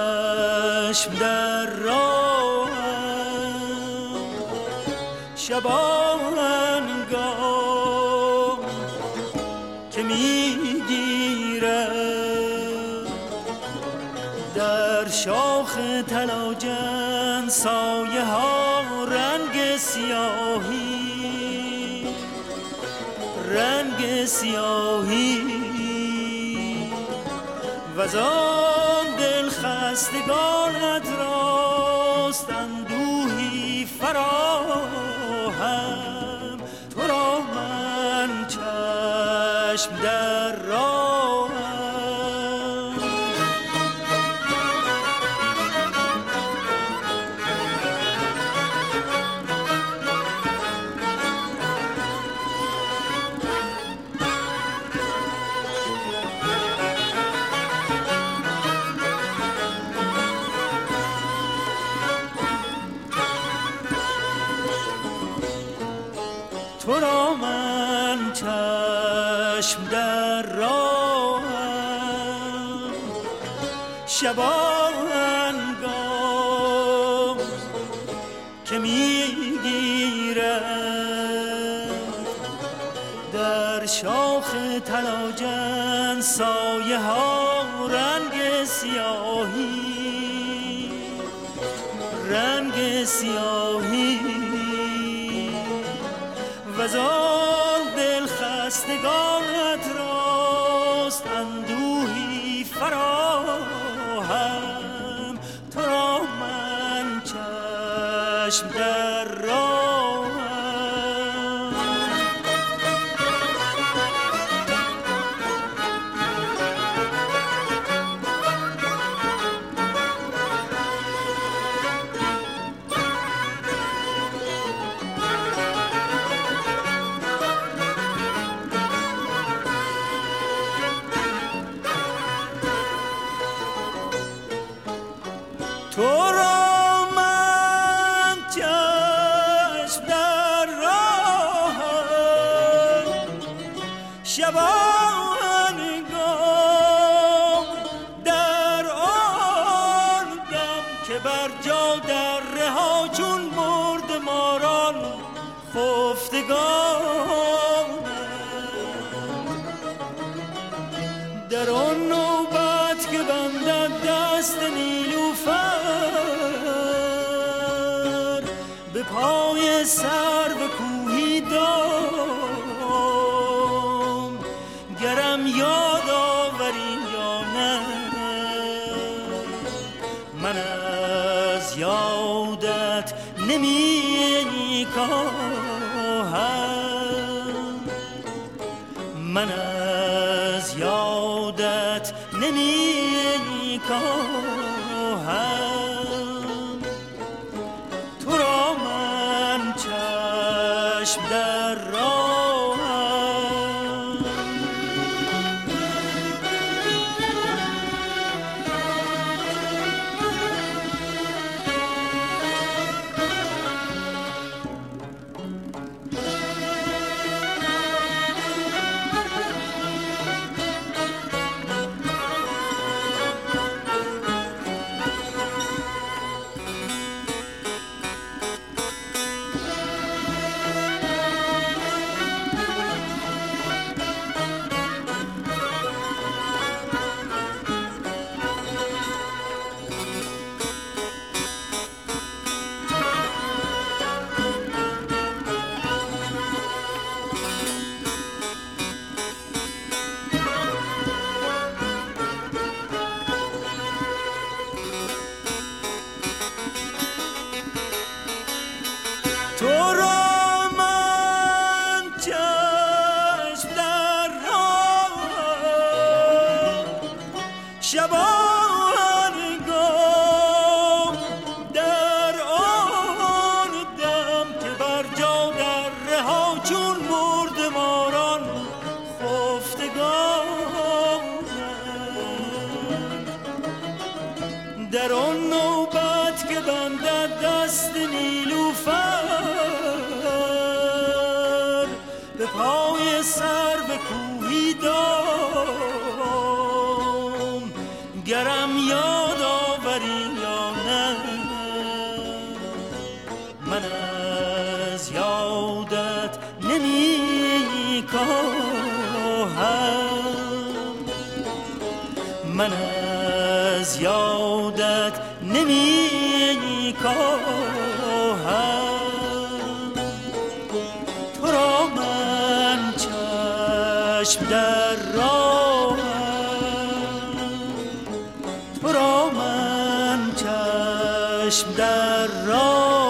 چشم در راه شبانگاه که میگیرد در شاخ تلاجن سایه ها رنگ سیاهی وزان دل خستگانت راست اندوهی فراهم تو را من چشم در راهم تو را من چشم در راهم شبانگاه که میگیرد در شاخ تلاجن سایه ها رنگ سیاهی وزان دل خستگانت راست اندوهی فراهم تو را من چشم در راهم تو را من چشم در راهم شبانگاه در آن دم که بر جا در رها چون مرد ماران خفتگانم در آن نوبت که بندد دست نیلوفر به پای سرو کوهی دام گرم یاد آوری یا نه من از یادت نمی کاهم من از یادت نمی کاهم تو را من چشم در راهم تو را من چشم در راهم شبانگاه در آن دم که بر جا در رها چون مرد ماران خفتگانم در آن نوبت که بندد دست نیلوفر به پای سرو کوهی دام گرم یاد آوری از یادت نمی کاهم. تو را من چشم در راهم، تو را من چشم در راهم.